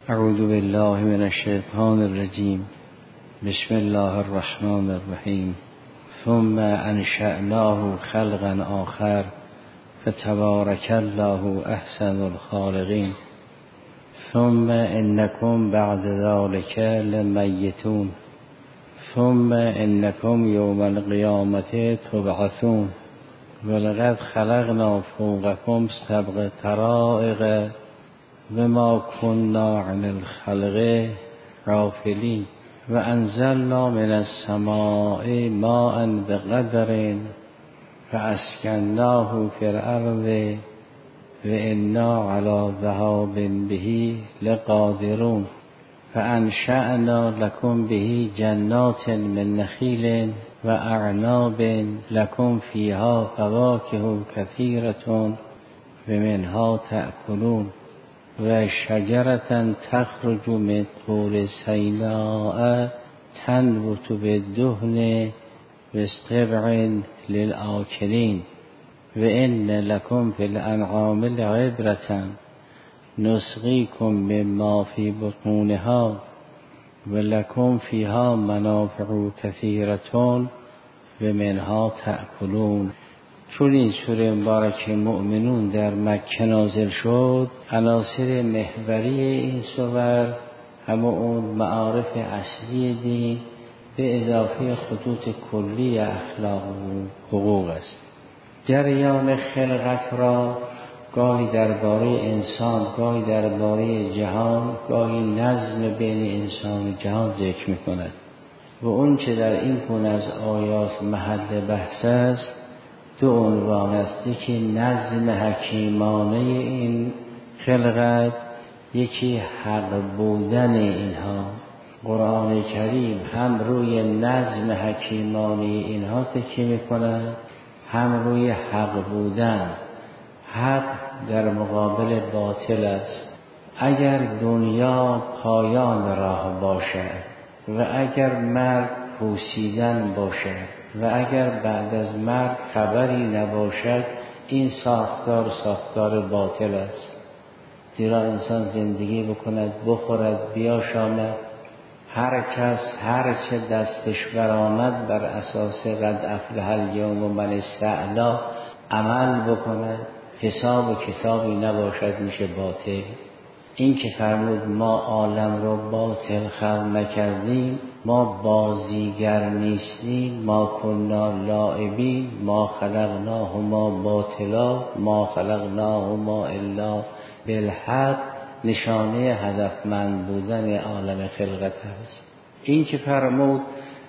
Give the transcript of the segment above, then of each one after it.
اعوذ بالله من الشیطان الرجیم. بسم الله الرحمن الرحیم. ثم انشأناه خلقا آخر فتبارک الله احسن الخالقین. ثم انکم بعد ذلک لمیتون. ثم انکم یوم القیامة تبعثون. ولقد خلقنا فوقکم سبع طرائق وما كنا عن الخلق غافلين وانزلنا من السماء ماء بقدر فاسكناه في الارض وانا على ذهاب به لقادرون. فانشأنا لكم به جنات من نخيل واعناب لكم فيها فواكه كثيرة ومنها تأكلون. و شجرة تخرج من طور سیناء تنبت بالدهن واستبع للآکلین. و ان لکم فی الانعام لعبرة نسقیکم مما فی بطونها و لکم فیها منافع کثیرة و منها تأکلون. چون این سوره مبارک مؤمنون در مکه نازل شد، عناصر محوری این سور همه اون معارف اصلی دین به اضافه خطوط کلی اخلاق و حقوق است. جریان خلقت را گاهی درباره انسان، گاهی درباره جهان، گاهی نظم بین انسان و جهان ذکر می‌کند و اون چه در این گونه از آیات محل بحث است دو عنوان است. یکی نظم حکیمانه این خلقت، یکی حق بودن اینها. قرآن کریم هم روی نظم حکیمانه اینها تکیه می‌کند، هم روی حق بودن. حق در مقابل باطل است. اگر دنیا پایان راه باشد و اگر مرگ پوسیدن باشد و اگر بعد از مرگ خبری نباشد، این ساختار باطل است. زیرا انسان زندگی بکند، بخورد، بیاشامد، هر کس هر چه دستش برآمد بر اساس قد افلح الیوم من استعلی عمل بکند، حساب و کتابی نباشد، میشه باطل. این که فرمود ما عالم رو باطل خلق نکردیم، ما بازیگر نیستیم، ما کنا لاعبین، ما خلقناهما باطلا ما خلقناهما الا بالحق، نشانه هدفمند بودن عالم خلقت است. این که فرمود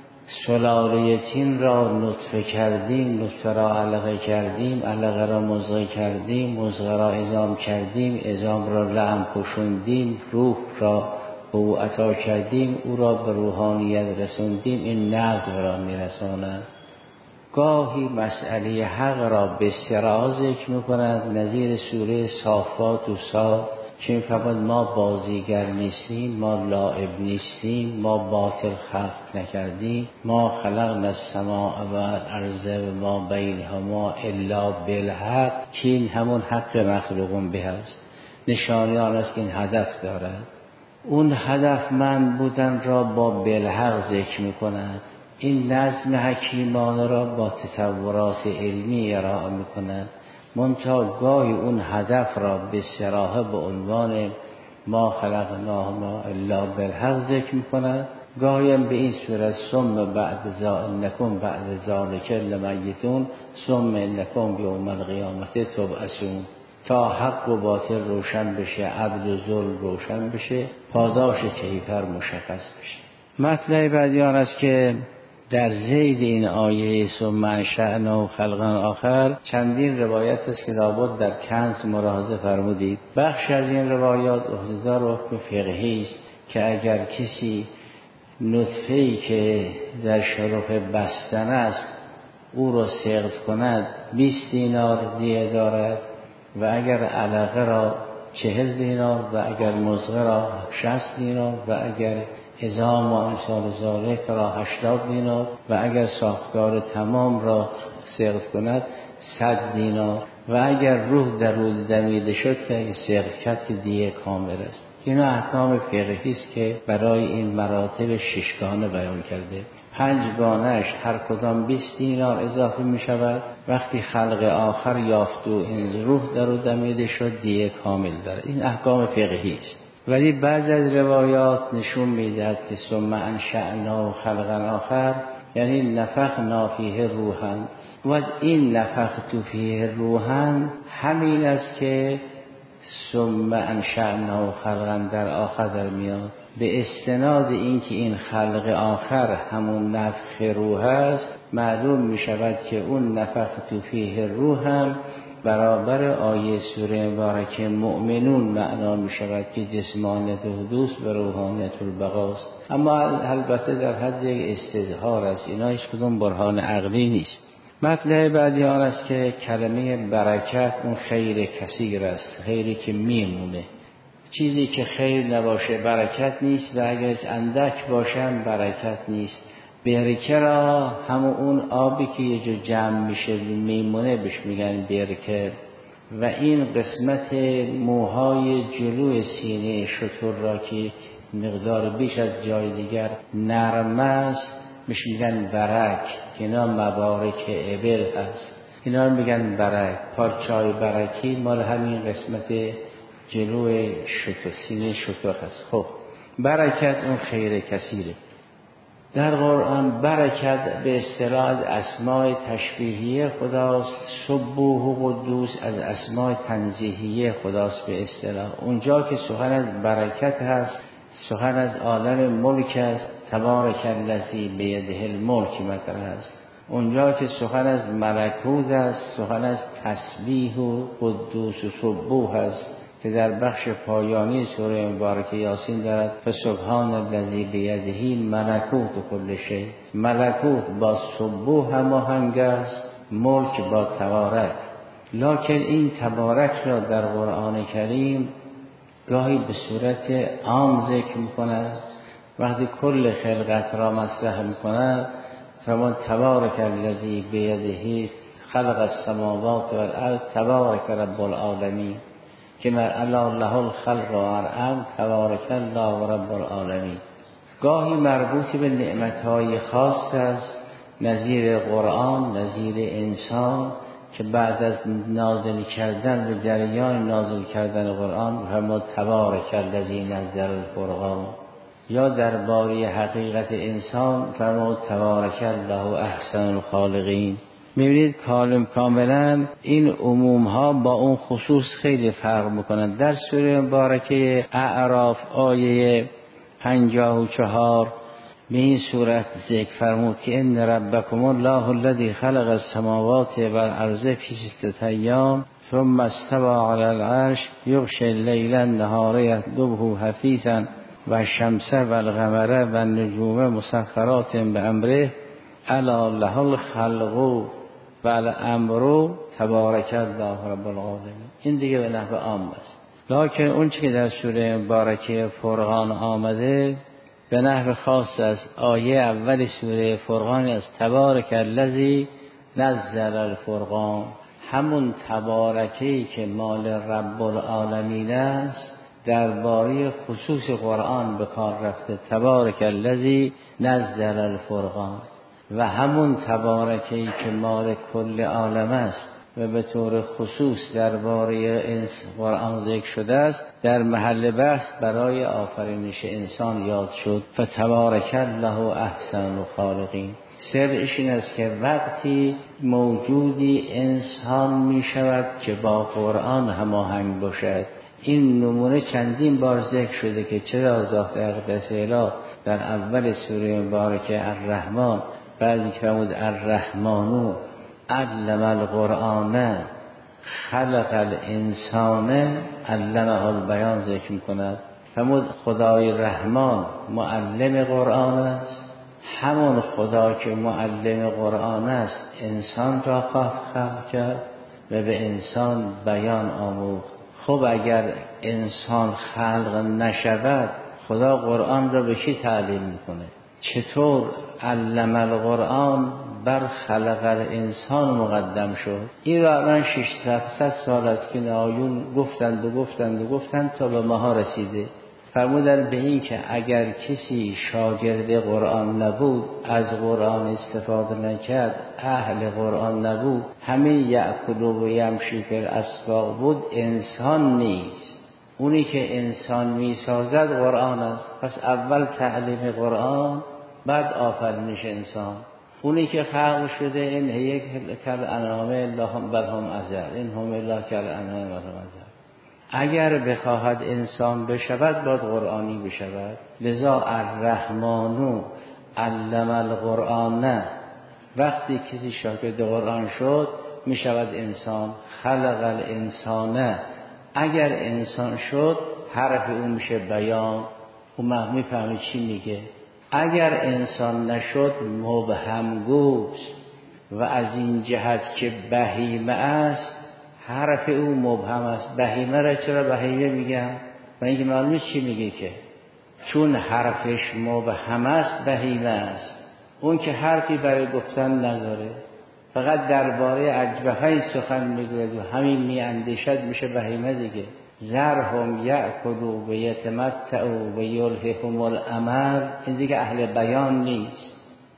سلاله طین را نطفه کردیم، نطفه را علقه کردیم، علقه را مضغه کردیم، مضغه را عظام کردیم، عظام را لحم پوشوندیم، روح را به او عطا کردیم، او را به روحانیت رسوندیم، این نظم را میرساند. گاهی مسئله حق را به صراحت ذکر میکند، نظیر سوره صافات و صاد که میفرماید ما بازیگر نیستیم، ما لاعب نیستیم، ما باطل خلق نکردیم، ما خلقنا السماء و الارض و ما بینهما الا بالحق، که این همون حق مخلوقون به است. نشانه آن است که این هدف دارد. اون هدفمند بودن را با بالحق ذکر میکند. این نظم حکیمانه را با تطورات علمی ارائه میکند. منتها گاهی اون هدف را به صراحت به عنوان ما خلقناهما الا بالحق ذکر میکند. گاهی هم به این صورت ثم بعد انکم بعد ذلک لمیتون ثم انکم یوم القیامة تبعثون، تا حق و باطل روشن بشه، عدل و ظلم روشن بشه، پاداش کیفر مشخص بشه. مطلب بعدی آن است که در زید این آیه ثم انشأناه خلقا آخر چندین روایت است که لابد در کنز ملاحظه فرمودید. بخش از این روایات عهده‌دار حکم فقهی است که اگر کسی نطفه‌ای که در شرف بستن است او را سقط کند 20 دینار دیه دارد و اگر علقه را 40 دینار و اگر مضغه را 60 دینار و اگر عظام و امثال ذالک را 80 دینار و اگر ساختار تمام را سقط کند 100 دینار و اگر روح در رود دمیده شد که سقط کرد که دیه کامل است. که اینا احکام فقهی است که برای این مراتب ششگانه بیان کرده. 5 گانه‌اش هر کدام 20 دینار اضافه می شود. وقتی خلق آخر یافت و این روح در او دمیده شد دیه کامل داره. این احکام فقهی است. ولی بعض از روایات نشون میدهد که ثم انشأنا خلقا آخر، یعنی نفخنا فیه روحا. و این نفخت فیه روحا همین است که ثم انشأنا خلقا در آخر در میاد. به استناد اینکه این خلق آخر همون نفخ روح است، معلوم می شود که اون نفخت فیه روح هم برابر آیه سوره مبارکه مؤمنون معنا می شود که جسمانیت حدوث و روحانیت البقاست. اما البته در حد یک استظهار است، اینا هیچ کدوم برهان عقلی نیست. مطلب بعدی آن است که کلمه برکت اون خیر کثیر است، خیری که میمونه. چیزی که خیر نباشه برکت نیست و اگر اندک باشه برکت نیست. برکه را همون اون آبی که یه جا جمع میشه میمونه بهش میگن برکه. و این قسمت موهای جلوی سینه شتر را که مقدار بیش از جای دیگر نرم است بهش میگن برک، که اینا مبارک ابل هست، اینا میگن برک. پارچای برکی مال همین قسمت جلوی شتر، سینه شتر هست. خب برکت اون خیر کثیره. در قرآن برکت به اصطلاح از اسماء تشبیهیه خداست. سبوح و قدوس از اسماء تنزیهیه خداست به اصطلاح. اونجا که سخن از برکت هست سخن از عالم ملک است، تبارک الذی بیده الملک مطرح است. اونجا که سخن از ملکوت است سخن از تسبیح و قدوس و سبوح است که در بخش پایانی سوره مبارکه یاسین دارد فسبحان الذی بیده ملکوت کل شیء. ملکوت با سبوح هماهنگ است، ملک با تبارک. لکن این تبارک را در قرآن کریم گاهی به صورت عام ذکر می‌کند، وقتی کل خلقت را مطرح می‌کند فرمان تبارک الذی بیده خلق السماوات والارض تبارک رب العالمین، که الا له الخلق و الامر تبارک الله رب العالمین. گاهی مربوط به نعمت‌های خاص است، نظیر قرآن، نظیر انسان که بعد از نازل کردن و جریان نازل کردن قرآن فرمود تبارک الذی نزل الفرقان. یا درباره حقیقت انسان فرمود تبارک الله احسن الخالقین. می‌بینید کاملا این عموم ها با اون خصوص خیلی فرق میکنند. در سوره مبارکه اعراف آیه 54 به این صورت ذکر فرمود که ان ربکم الله الذی خلق السماوات والارض فی 6 ایام ثم استوى علی العرش یغشی اللیل النهار یطلبه حثیثا و الشمس والقمر والنجوم مسخرات بامره الا له الخلق والامر تبارک الله رب العالمین. این دیگه به نحو عام است. لکن اون چی که در سوره مبارکه فرقان آمده به نحو خاص است. آیه اول سوره فرقان است تبارک الذی نزل الفرقان. همون تبارکی که مال رب العالمین است درباره خصوص قرآن به کار رفته، تبارک الذی نزل الفرقان. و همون تبارکی که مال کل عالم است و به طور خصوص درباره قرآن ذکر شده است در محل بحث برای آفرینش انسان یاد شد فتبارک الله احسن الخالقین. سرش این است که وقتی موجودی انسان می شود که با قرآن هماهنگ باشد. این نمونه چندین بار ذکر شده که چرا ذات اقدس اله در اول سوره مبارکه الرحمن بعضی که فرمود الرحمن علم القرآن خلق الانسان علمه البیان ذکر می‌کند. فرمود خدای رحمان معلم قرآن است، همون خدا که معلم قرآن است انسان را خلق کرد و به انسان بیان آموخت. خب اگر انسان خلق نشود خدا قرآن را به کی تعلیم میکنه؟ چطور علم القرآن بر خلق الانسان مقدم شد؟ این را الان 600 سال است که آیون گفتند تا به ماها رسیده. فرمودن به این که اگر کسی شاگرد قرآن نبود، از قرآن استفاده نکرد، اهل قرآن نبود، همین یأکل و یمشی فی الاسواق بود، انسان نیست. اونی که انسان میسازد قرآن است. پس اول تعلیم قرآن، بعد آفرینش انسان. اونی که خلق شده این یک کل انعامه لهم بلهم ازل، این هم الله کل انعامه بلهم ازل. اگر بخواهد انسان بشود باید قرآنی بشود. لذا الرحمن علم القرآن، وقتی کسی شاگرد قرآن شد میشود انسان. خلق الانسان، اگر انسان شد حرف اون میشه بیان، اون میفهمی چی میگه. اگر انسان نشد مبهم گوست و از این جهت که بهیمه است حرف او مبهم است. بهیمه را چرا بهیمه میگم؟ و اینکه معلوم نیست چی میگه، که چون حرفش مبهم است بهیمه است. اون که حرفی برای گفتن نداره، فقط درباره اجبهی سخن میگوید و همین میاندیشد، میشه بهیمه دیگه. ذرهم یأکلوا و یتمتعوا و یلههم الامل، این دیگه اهل بیان نیست.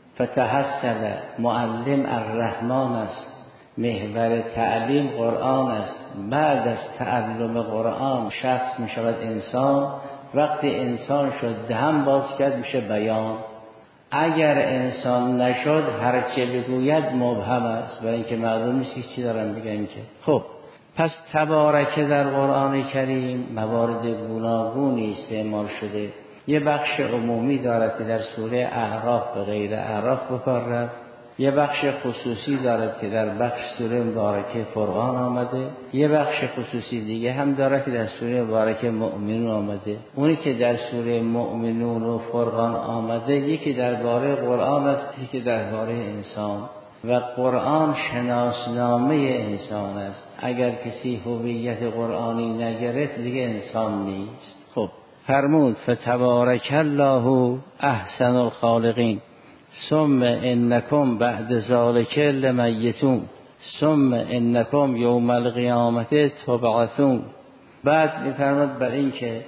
فتحصل معلم الرحمن است، محور تعلیم قرآن است. بعد از تعلم قرآن شخص می شود انسان. وقتی انسان شد دهن باز کرد میشه بیان. اگر انسان نشد هرچه بگوید مبهم است، برای اینکه معلوم نیست چی دارم بگم. که خب پس تبارک در قرآن کریم موارد گوناگونی استعمال شده. یه بخش عمومی دارد که در سوره اعراف و غیر اعراف به کار رفت. یه بخش خصوصی دارد که در بخش سوره مبارکه فرقان آمده. یه بخش خصوصی دیگه هم دارد که در سوره مبارکه مؤمنون آمده. اونی که در سوره مؤمنون و فرقان آمده یکی درباره قرآن است، یکی درباره انسان. و قرآن شناسنامه انسان است. اگر کسی هویت قرآنی نگرفت دیگه انسان نیست. خب فرمود فتبارک الله احسن الخالقین ثم انکم بعد ذلک لمیتون ثم انکم یوم القیامت تبعثون. بعد میفرماد بر این که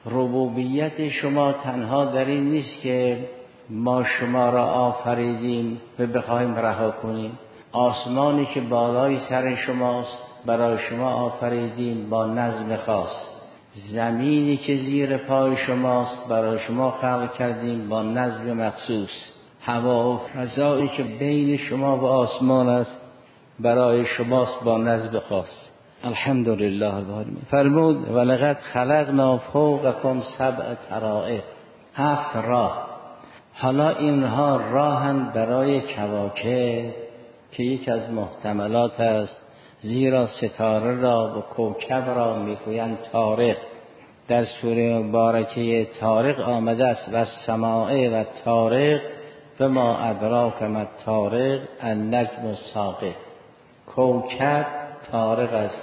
ربوبیت شما تنها در این نیست که ما شما را آفریدیم و بخواهیم رها کنیم. آسمانی که بالای سر شماست برای شما آفریدیم با نظم خاص. زمینی که زیر پای شماست برای شما خلق کردیم با نظم مخصوص. هوا و فضایی که بین شما و آسمان است برای شماست با نظم خاص. الحمدلله رب العالمین. فرمود ولقد خلقنا فوقکم سبع طرائق، 7 راه. حالا اینها راهن برای کواکب که یک از محتملات است، زیرا ستاره را و کوکب را میگویند طارق. در سوره مبارکه طارق آمده است و السماء و طارق و ما ادراک ما الطارق النجم الثاقب. کوکب طارق است،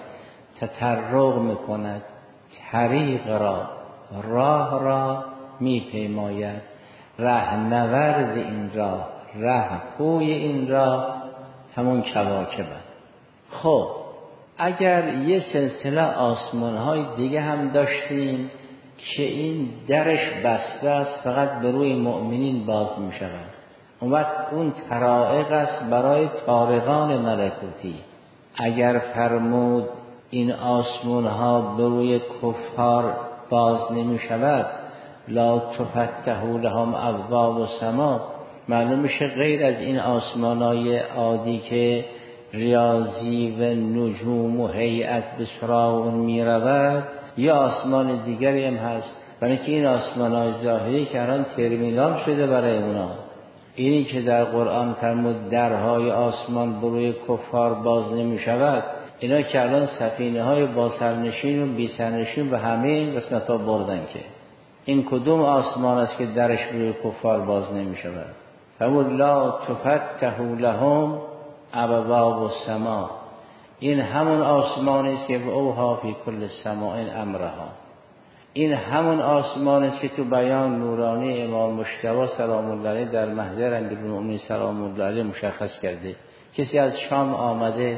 تطرق میکند، طریق را، راه را میپیماید، رهنورد این راه، رهپوی این راه همون کواکب. خب اگر یه سلسله آسمان‌های دیگه هم داشتیم که این درش بسته است فقط به روی مؤمنین باز می‌شود، اون طرائق است برای طارقان ملکوتی. اگر فرمود این آسمان‌ها به روی کفار باز نمی‌شود، لا تفتح لهم ابواب السما، معلوم میشه غیر از این آسمان‌های عادی که ریاضی و نجوم و هیئت به سراغ اون میرود، یا آسمان دیگری هم هست. برای که این آسمان‌های ظاهری که الان ترمینال شده برای اونا. اینی که در قرآن فرمود درهای آسمان بروی کفار باز نمی شود، اینا که الان سفینه‌های با سرنشین و بی سرنشین و همه این قسمت‌ها بردن، که این کدوم آسمان است که درش بروی کفار باز نمی شود؟ فرمود لا تفتح لهم ابواب السما، این همون آسمان است که اوها فی کل سماء امرها. این همون آسمان است که تو بیان نورانی امام مجتبی سلام الله علیه در محضر امیرالمؤمنین سلام الله علیه مشخص کرده. کسی از شام آمده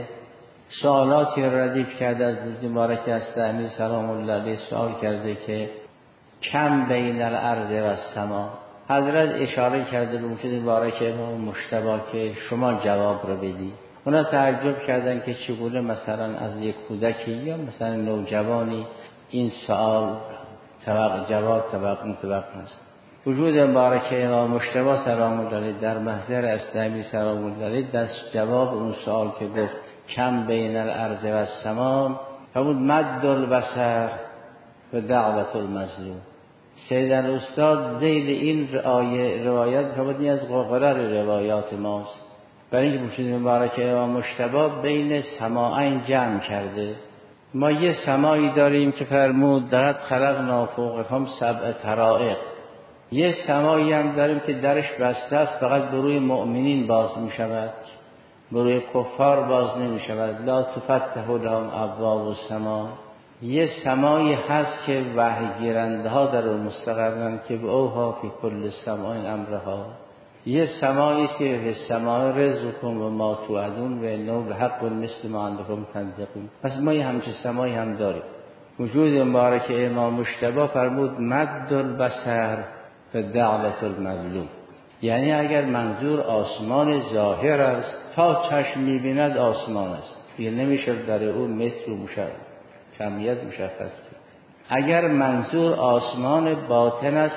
سوالاتی ردیف کرده از روز مبارک است، امیر سلام الله علیه سوال کرده که کم بین الارض و السما. حضرت اشاره کرده به مفید مبارک امام مجتبی که شما جواب رو بدی. اونا تعجب کردن که چگونه مثلا از یک کودکی یا مثلا نوجوانی این سوال جواب مطابق است. وجود مبارک امام مجتبی سلام الله علیه در محضر اسلامی سلام الله علیه دست جواب اون سوال که گفت کم بین الارض و السما فرمود مد البصر و دعوت المظلوم. سید الاستاد ذیل این روایت فرمود این از قرار روایات ماست، برای اینکه وجود مبارک امام مجتبی بین سماعین جمع کرده. ما یه سماعی داریم که فرمود لقد خلقنا فوقکم سبع طرائق، یه سماعی هم داریم که درش بسته است فقط به روی مؤمنین باز می شود، به روی کفار باز نمی شود. لا تفتح لهم ابواب السما. یه سماعی هست که وحی گیرنده ها در اون مستقرن که به اوها فی کل سماع امرها. یه سماعی است که به سماع رزقکم و ما توعدون و انه لحق مثل ما انکم تنطقون. پس ما یه همچین سماعی هم داریم. وجود مبارک امام مجتبی فرمود مد البصر و دعوت المظلوم، یعنی اگر منظور آسمان ظاهر است تا چشم می‌بیند آسمان است، دیگه نمیشه در اون متر و کمیت مشخص کرد. اگر منظور آسمان باطن است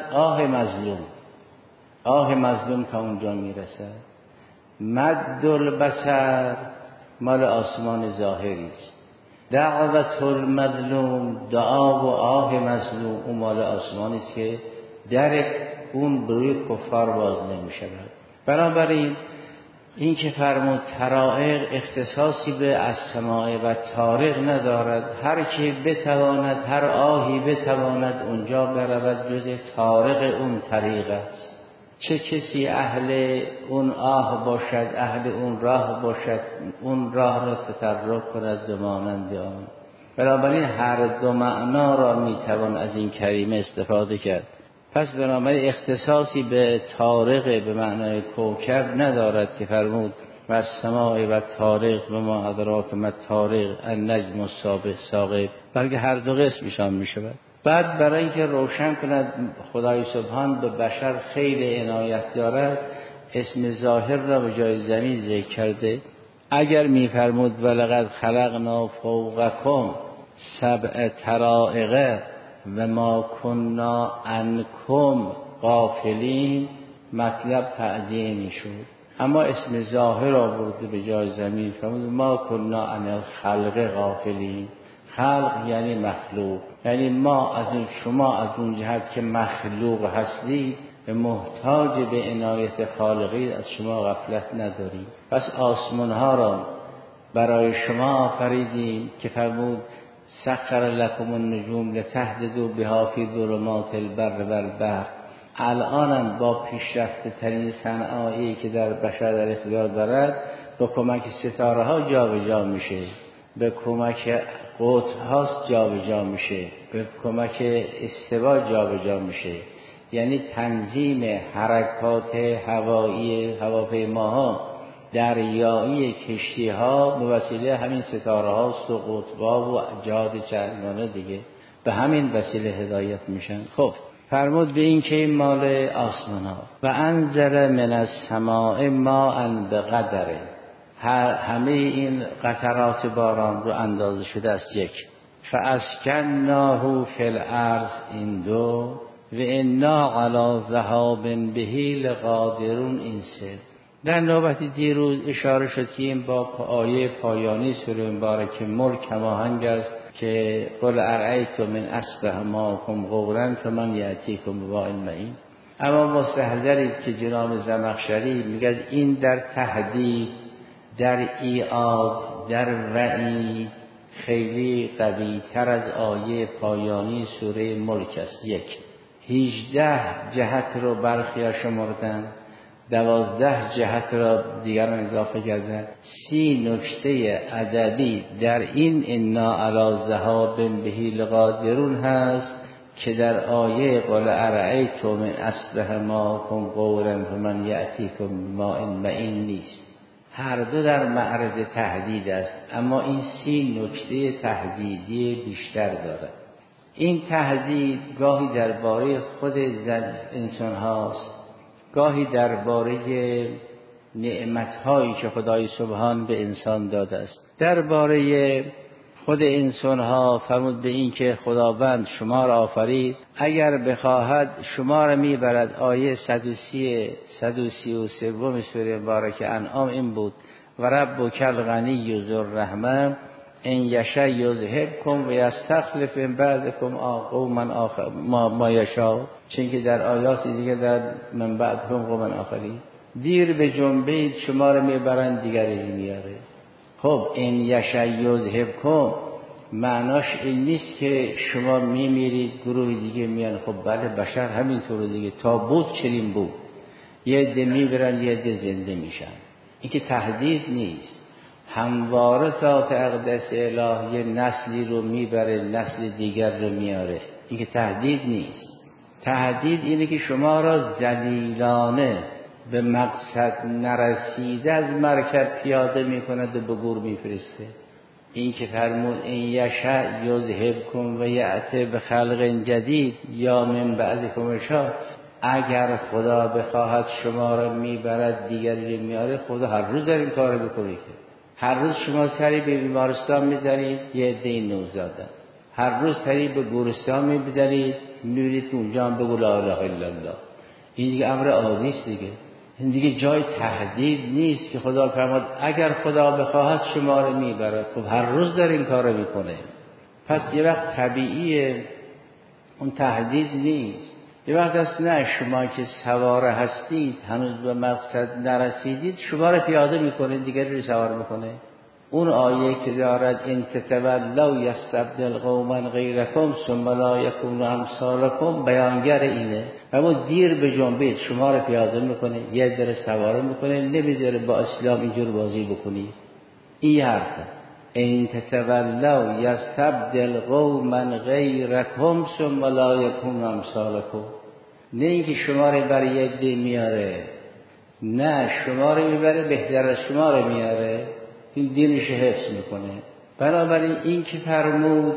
آه مظلوم تا اونجا میرسد. مد البصر مال آسمان ظاهری است. دعوت المظلوم دعا و آه مظلوم اون مال آسمانی است که در اون بروی کفار باز نمی شود. بنابراین این که فرمود طرائق اختصاصی به السماع و طارق ندارد. هر که بتواند هر آهی بتواند اونجا برود جز طارق اون طریق است. چه کسی اهل اون آه باشد، اهل اون راه باشد، اون راه را تطرق کند بمانند آن. بنابراین هر دو معنا را میتوان از این کریمه استفاده کرد. پس بنابراین اختصاصی به طارق به معنای کوکب ندارد که فرمود و السماء و طارق و ما ادراک ما طارق النجم الثاقب، بلکه هر دو قسمشان می شود. بعد برای اینکه روشن کند خدای سبحان به بشر خیلی عنایت دارد اسم ظاهر را به جای زمین ذکر کرده. اگر می فرمود ولقد خلقنا فوقکم سبع طرائق و ما کنا عنکم غافلین مطلب تعدیه می شد. اما اسم ظاهر آورده به جای زمین فرمود ما کنا عن الخلق غافلین. خلق یعنی مخلوق، یعنی ما از اون شما از اون جهت که مخلوق هستی محتاج به عنایت خالقی از شما غفلت نداریم. پس آسمان ها را برای شما آفریدیم که فرمود سخر لکم النجوم لتهتدوا بها فی ظلمات البر و البحر. الانم با پیشرفته ترین صنایعی که در بشر در اختیار دارد با کمک ستاره ها جابجا میشه، به کمک قطب هاست جابجا میشه، به کمک استوا جابجا میشه. یعنی تنظیم حرکات هوایی هواپیماها دریایی کشتی ها به وسیله همین ستاره هاست و قطب‌ها و جهاد چندانه دیگه به همین وسیله هدایت میشن. خب فرمود به این که این مال آسمان ها و انزل من السماء ماء بقدره. همه این قطرات باران رو اندازه شده است یک. فاسکناه فی الارض این دو و انا علی ذهاب بهی لقادرون این سه. در نوبت دیروز اشاره شد که این با آیه پایانی سوره مبارکه ملک هماهنگ است که قل ارایتم من اصبح ماءکم غورا فمن یأتیکم بماء معین. اما مستحضرید که جناب زمخشری میگه این در تهدید، در ایعاد، در وعید خیلی قوی تر از آیه پایانی سوره ملک است. 18 جهت رو برخیا شمردن، 12 جهت را دیگران اضافه کردن. 30 نکته ادبی در این انا علی ذهاب بهی لقادرون هست که در آیه قل ارایتم من اصبح ماءکم غورا فمن یأتیکم بماء معین نیست. هر دو در معرض تهدید است، اما این 30 نکته تهدیدی بیشتر دارد. این تهدید گاهی درباره خود انسان هاست، گاهی درباره نعمت‌هایی که خدای سبحان به انسان داده است. درباره خود انسان ها فرمود به این که خداوند شما را آفرید، اگر بخواهد شما را میبرد. آیه 133 سوره مبارکه انعام این بود و ربک الغنی ذو الرحمه ان یشاء یذهبکم و یستخلف من بعدکم قوما آخر ما یشاء. چون که در آیات دیگه در من بعدکم قوما آخرین، دیر به جنبید شما را میبرند دیگری میاره. خب این یشاء یذهبکم معناش این نیست که شما میمیرید گروه دیگه میان. خب بله بشر همینطور دیگه، تا بود چنین بود، یه عده میبرن یه عده زنده میشن. این که تهدید نیست. همواره ذات اقدس الهی یه نسلی رو میبره نسل دیگر رو میاره. این که تهدید نیست. تهدید اینه که شما را ذلیلانه به مقصد نرسیده از مرکب پیاده میکند و به گور میفرسته. این که فرمود این یشاء یذهبکم و یأتی بخلق جدید یا من بعدکم یشاء، اگر خدا بخواهد شما را میبرد دیگری میاره. خدا هر روز در این کار بکنه که هر روز شما سری به بیمارستان میذارید یه عده نوزادن، هر روز سری به گورستان میبرید میبینید که اونجا هم بگو لا اله الا الله. این دیگه امر عادی است دیگه. این دیگه جای تهدید نیست که خدا فرمود اگر خدا بخواهد شما رو میبرد. خب هر روز در این کارو میکنه. پس یه وقت طبیعیه، اون تهدید نیست. یه وقت است نه، شما که سوار هستید هنوز به مقصد نرسیدید شما رو پیاده میکنه دیگری رو سوار میکنه. اون آیه که دارد ان تتولوا یستبدل قوما غیرکم ثم لا یکونوا امثالکم بیانگر اینه. اما دیر به جنبید شما رو پیاده میکنه، یه در سوار میکنه، نمیذاره با اسلام اینجور بازی بکنی. این حرفه ان تتولوا یستبدل قوما غیرکم ثم لا یکونوا امثالکم. نه اینکه شما رو برای یه عده میاره، نه شما رو میبره بهتر از شما رو میاره، این دینش حفظ میکنه. بنابراین این که فرمود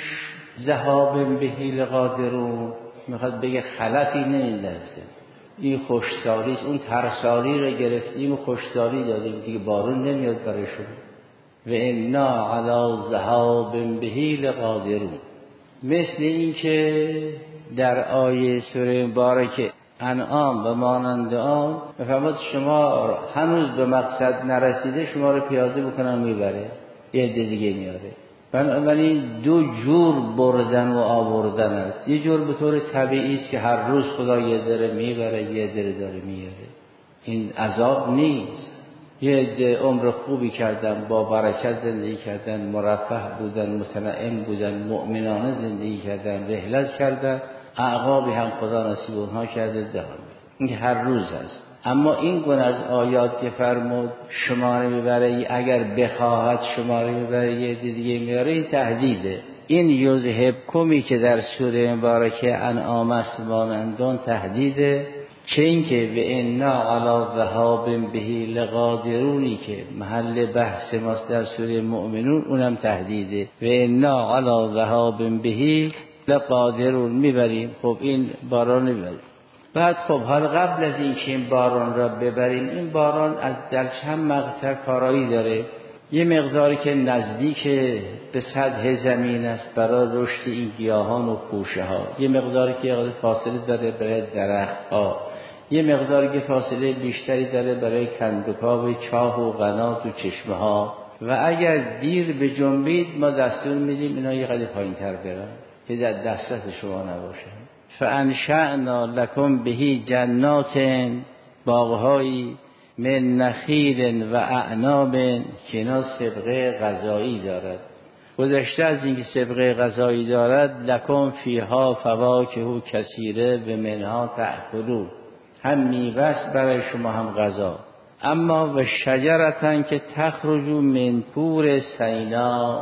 ذهاب بهی لقادرون میخواد بگه خلطی نمیندازه. این خوشسالی، اون ترسالی رو گرفتیم و خوشسالی دادیم دیگه، بارون نمیاد برای شما. و انا علی ذهاب بهی لقادرون. مثل این که در آیه سوره مبارکه انعام و مانند آن فرمود شما هنوز به مقصد نرسیده شما رو پیاده بکنن میبره، یه عده دیگه میاره. بنابراین دو جور بردن و آوردن است. یه جور به طور طبیعی است که هر روز خدا یه دره میبره یه دره داره میاره. این عذاب نیست. یه عده عمر خوبی کردن، با برکت زندگی کردن، مرفه بودن، متنعم بودن، مؤمنانه زندگی کردن، رحلت کردن، اعقابی هم خدا نصیب اونها کرده دارم. این هر روز است. اما این گونه از آیات که فرمود شما رو میبره اگر بخواهد شما رو میبره یه دیگه میاره، این تهدیده. این یذهبکمی که در سوره مبارکه انعام است مانندان تهدیده. چه این که و انا علی ذهاب بهی لقادرونی که محل بحث ماست در سوره مؤمنون، اونم تهدیده. و انا علی ذهاب بهی لقادرون، میبریم. خب این باران میبریم. بعد خب حال قبل از این که این باران را ببریم، این باران از در چند مقطع کارایی داره. یه مقداری که نزدیک به سطح زمین است برای رشد این گیاهان و خوشه ها، یه مقداری که فاصله داره برای درخت ها، یه مقداری که فاصله بیشتری داره برای کندوکاو چاه و قنات و چشمه ها. و اگر دیر به جنبید ما دستور میدیم اینا یه قدر پایین تر برن که در دسترس شما نباشه. فانشأنا لکم بهی جنات، باغهایی من نخیل و اعناب که اینا سبقه غذایی دارد. گذشته از اینکه سبقه غذایی دارد، لکم فیها فواکه کثیره و منها تأکلون، هم میوه برای شما هم غذا. اما و شجرتن که تخرج من طور سینا،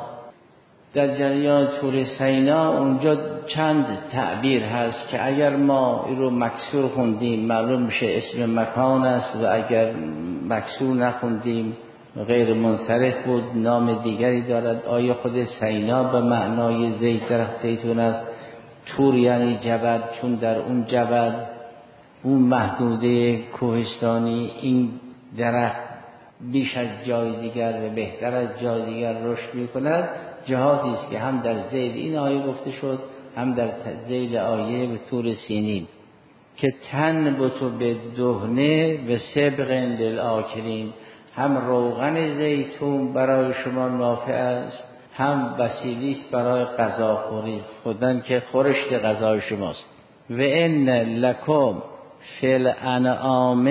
در جریان طور سینا اونجا چند تعبیر هست که اگر ما این رو مکسور خوندیم معلوم میشه اسم مکان است، و اگر مکسور نخوندیم غیر منصرف بود نام دیگری دارد. آیا خود سینا به معنای درخت زیتون است تور یعنی جبل، چون در اون جبل، اون محدوده کوهستانی، این درخت بیش از جای دیگر و بهتر از جای دیگر رشد می‌کند. جهاتی است که هم در ذیل این آیه گفته شد، هم در ذیل آیه به طور سینین، که تنبت بالدهن و سبغ للآکلین، هم روغن زیتون برای شما نافع است، هم وسیله است برای غذاخوری، خودن که خورشت غذای شماست. و ان لکم فی الانعام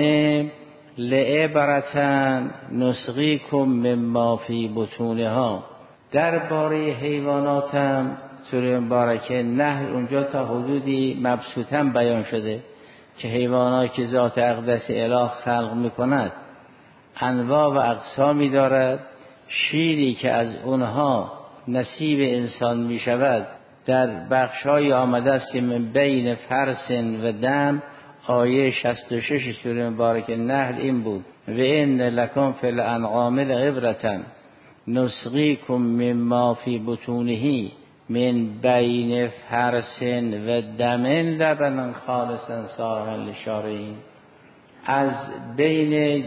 لعبرة نسقیکم مما فی بطونها. درباره حیواناتم سوره مبارکه نحل اونجا تا حدودی مبسوطاً بیان شده که حیواناتی که ذات اقدس اله خلق میکند انواع و اقسامی دارد. شیری که از اونها نصیب انسان میشود در بخش‌های آمده است که من بین فرس و دم. آیه 66 سوره مبارکه نحل این بود: و ان لکم فی الانعام لعبرة نسقیکم مما فی بطونه من بین فرس و دم لبنا خالصا سائغا للشاربین. از بین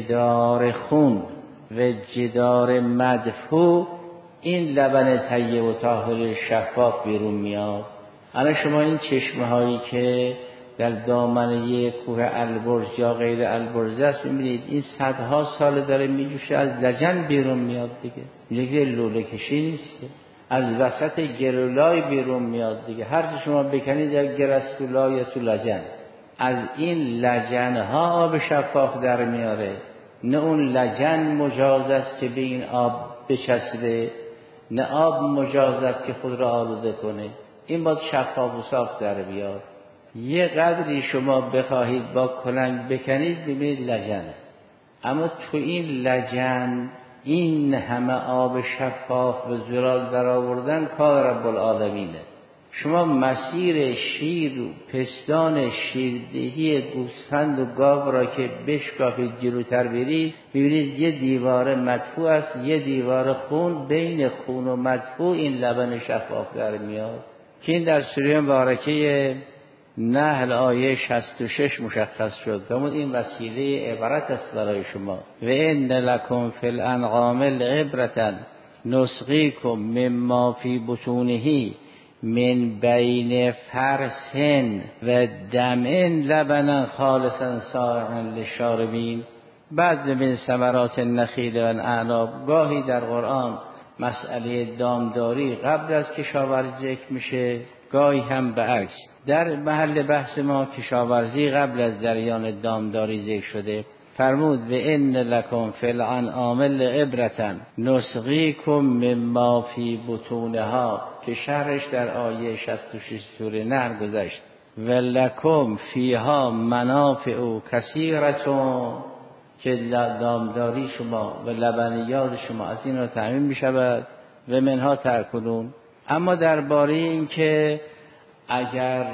جدار خون و جدار مدفوع این لبن طیب و طاهر شفاف بیرون میاد. الان شما این چشمه هایی که در دامنه کوه البرز یا غیر البرز است میبینید، این صدها سال داره میجوشه، از لجن بیرون میاد دیگه. میگه لوله کشی نیست که، از وسط گرولای بیرون میاد دیگه. هر چی شما بکنید یا گرستولا یا تو لجن، از این لجن ها آب شفاف در میاره. نه اون لجن مجاز است که به این آب بچسبه، نه آب مجاز است که خود را آلوده کنه. این باید شفاف و صاف در بیاد. یه قدری شما بخواهید با کلنگ بکنید ببینید لجنه، اما تو این لجن این همه آب شفاف و زلال در آوردن کار رب العالمینه. شما مسیر شیر و پستان شیردهی گوسفند و گاو را که بشکافید جلوتر برید ببینید یه دیوار مدفوع است، یه دیوار خون، بین خون و مدفوع این لبن شفاف در میاد که این در سوره مبارکه نحل آیه 66 مشخص شد. فرمود این وسیله عبرت است برای شما. و ان لکم فی الانعام لعبرة نسقیکم مما فی بطونه من بین فرس و دم لبنا خالصا سائغا للشاربین. بعد من ثمرات النخیل و الاعناب. گاهی در قرآن مسئله دامداری قبل از کشاورزی ذکر میشه، گاهی هم به عکس. در محل بحث ما کشاورزی قبل از جریان دامداری ذکر شده. فرمود و ان لکم فی الانعام لعبرة نسقیکم مما فی بطونها، که شرحش در آیه 66 سوره نحل گذشت. و لکم فیها منافع کثیرة، که دامداری شما و لبنیات شما از این را تأمین می شود. و منها تأکلون. اما درباره این که اگر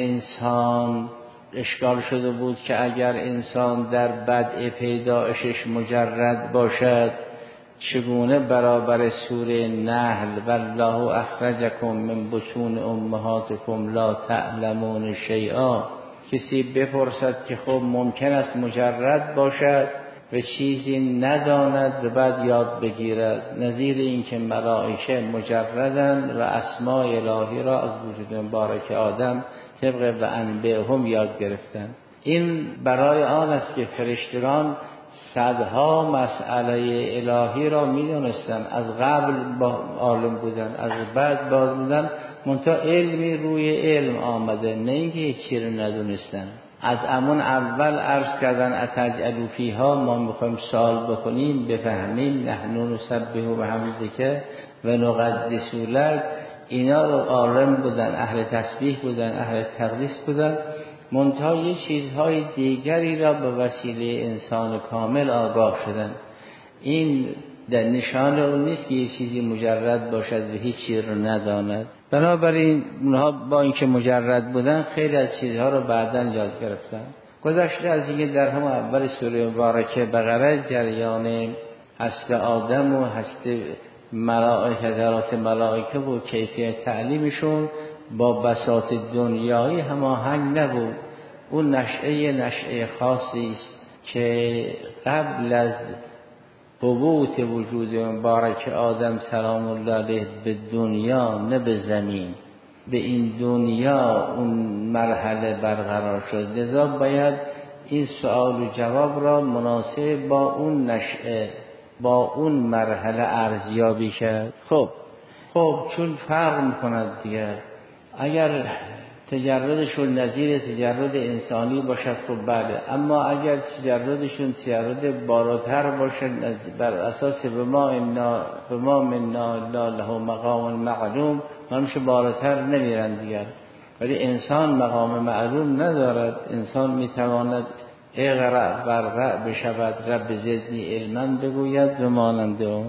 انسان اشکال شده بود که اگر انسان در بدء پیدایشش مجرد باشد چگونه برابر سوره نحل والله اخرجکم من بطون امهاتکم لا تعلمون شیئا، کسی بپرسد که خب ممکن است مجرد باشد و چیزی نداند و بعد یاد بگیرد، نظیر این که ملائکه مجردن و اسماء الهی را از وجود مبارک آدم طبق و انبیهم یاد گرفتن. این برای آن است که فرشتگان صدها مسئله الهی را میدونستن، از قبل عالم بودن، از بعد باز بودن، منتها علمی روی علم آمده، نه اینکه هیچ چیزی رو ندونستن. از امون اول عرض کردن اتجعلوا فیها، ما میخوایم سوال بکنیم بفهمیم، نحن نسبح بحمدک و نقدس لک. اینا رو عالم بودن، اهل تسبیح بودن، اهل تقدیس بودن، منتها یه چیزهای دیگری را به وسیله انسان کامل آگاه شدن. این در نشان اون نیست که یه چیزی مجرد باشد و هیچ چیز رو نداند. بنابراین اونها با اینکه مجرد بودن خیلی از چیزها رو بعداً یاد گرفتن. گذشته از اینکه در همون اول سوره مبارکه بقره جریان هست آدم و هست ملائکه و کیفیت تعلیمشون با بساط دنیایی هماهنگ نبود. اون نشأه خاصی است که قبل از حبوط وجود مبارک آدم سلام الله علیه به دنیا، نه به زمین، به این دنیا اون مرحله برقرار شد. لذا باید این سوال و جواب را مناسب با اون نشأه، با اون مرحله ارزیابی کرد. خب چون فرق میکند دیگر، اگر تجردشون نظیر تجرد انسانی باشد خب بله، اما اگر تجردشون تجرد بالاتر باشد بر اساس به ما منا الا له مقام معلوم، همشه بالاتر نمیرن دیگر. ولی انسان مقام معلوم ندارد. انسان میتواند اقرأ برقع بشود، رب زدنی علما بگوید و مانند اون.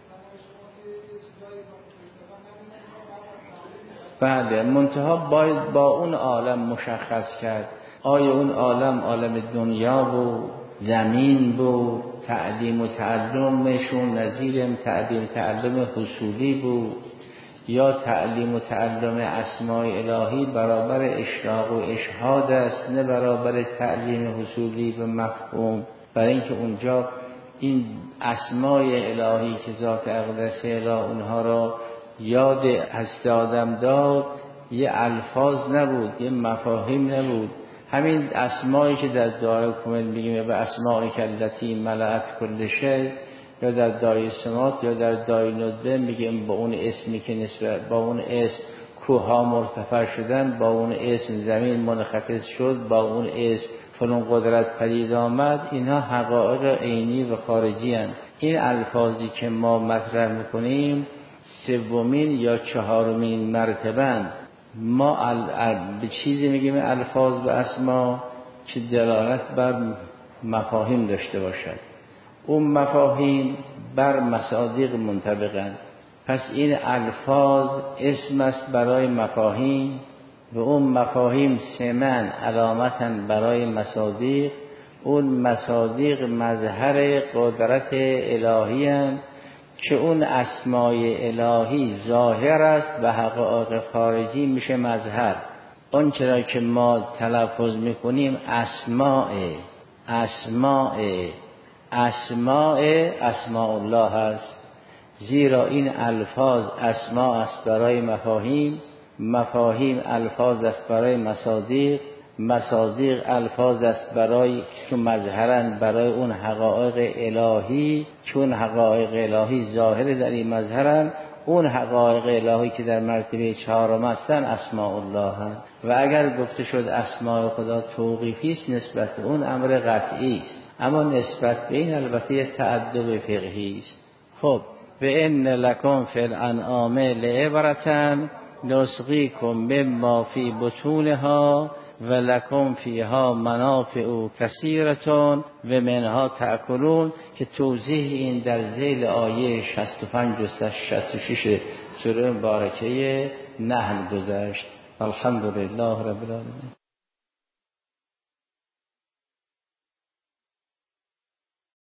بله، منتها باید با اون عالم مشخص کرد. آیا اون عالم دنیا بود، زمین بود، تعلیم و تعلمشون نظیر تعلیم تعلم حصولی بود، یا تعلیم و تعلم اسماء الهی برابر اشراق و اشهاد است، نه برابر تعلیم حصولی و مفهوم. برای اینکه اونجا این اسماء الهی که ذات اقدس اله اونها را یاد هست آدم داد، یه الفاظ نبود، یه مفاهیم نبود. همین اسمایی که در دعای کامل میگیم به اسماء کلتی ملأت کل شی، یا در دعای سمات یا در دعای ندبه میگیم با اون اسمی که نسبت با اون اسم کوها مرتفع شدن، با اون اسم زمین منخفض شد، با اون اسم فلان قدرت پدید آمد. اینها حقایق عینی و خارجی هستند. این الفاظی که ما مطرح میکنیم سومین یا چهارمین مرتبه ما به چیزی میگیم الفاظ و اسما که دلالت بر مفاهیم داشته باشد. اون مفاهیم بر مصادیق منطبقند. پس این الفاظ اسم است برای مفاهیم و اون مفاهیم سمن علامتن برای مصادیق. اون مصادیق مظهر قدرت الهی هستند که اون اسماء الهی ظاهر است و حقایق خارجی میشه مظهر. اون چرا که ما تلفظ میکنیم اسماء الله است، زیرا این الفاظ اسماء است برای مفاهیم، مفاهیم الفاظ است برای مصادیق، مصادیق الفاظ است برای که مظهرن برای اون حقایق الهی، چون حقایق الهی ظاهر در این مظهرن. اون حقایق الهی که در مرتبه چهارم هستن اسماء الله هست. و اگر گفته شد اسماء خدا توقیفی است، نسبت به اون امر قطعی است، اما نسبت به این البته تعدد فقهی است. خب و ان لکم فی الانعام لعبرة نسقیکم مما فی بطونها و لکم فیها منافع کثیرة و منها تأکلون، که توضیح این در ذیل آیه 65 و 66 سوره مبارکه نحل گذشت. الحمدلله رب العالمین.